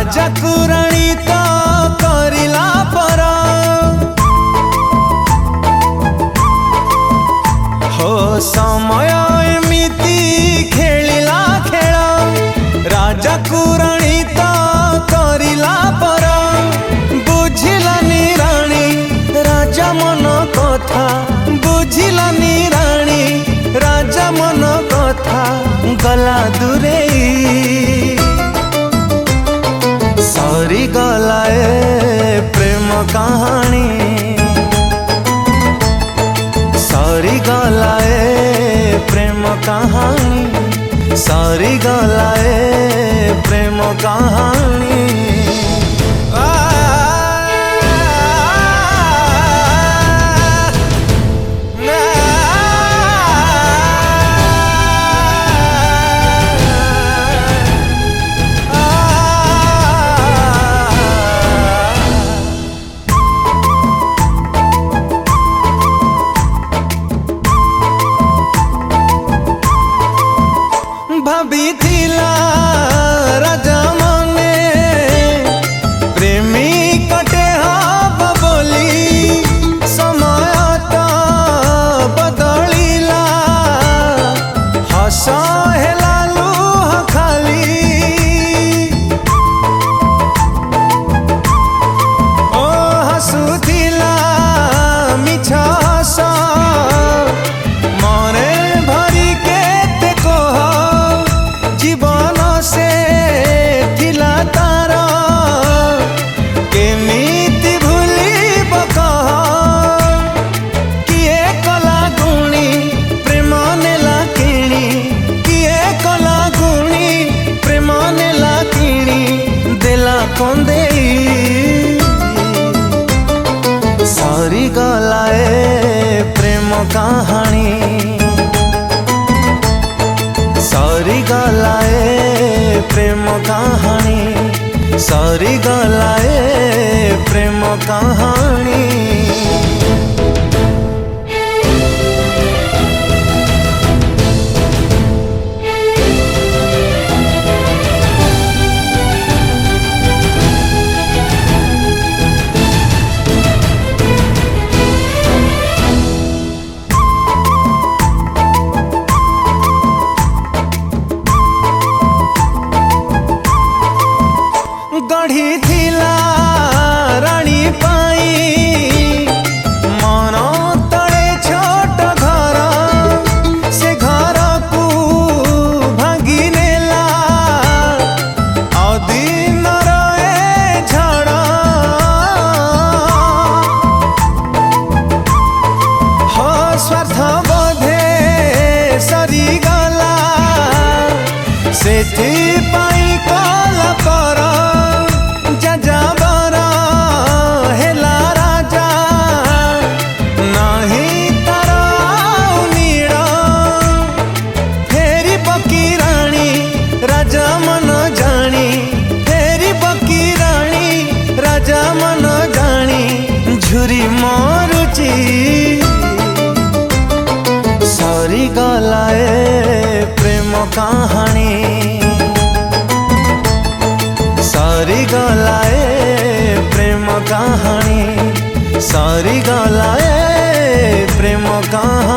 राजा को राणी तो करिला पर हो समय एमिति खेलिला खेल राजा को राणी तो करिला पर बुझिलानी राणी राजा मन कथा बुझिलानी राणी राजा मन कथा गला दूरे सरी गला प्रेम कहानी सरी गला प्रेम कहानी सरी गला प्रेम कहानी भाभी थिला राजा मने प्रेमी कटे हब बोली समय तो बदलिला हस हेला लुह खाली ओ हसुथिला मिछ हस मरे भरी केते कह जीवन से थिला तार केमिति भूलिब कह किए कला गुणी प्रेम नेला किणी किए कला गुणी प्रेम नेला किणी देला कंदेई सरी गला प्रेम कहानी सरी गला प्रेम कहानी सरी गला प्रेम कहानी गढ़ी थिला रानी पाई मन तले छोट घर से घर को भांगी नेला अदिन रहे झड़ हो स्वार्थ बोधे सरी गला सेथिपाई कल पर जजाबर हेला राजा नहीं तार नीड़ फेरी बकी राणी राजा मन जानी फेरी बकी राणी राजा मन जानी झुरी मरुची सरी गला प्रेम कहानी सरी गला प्रेम कहानी सरी गला प्रेम कहानी।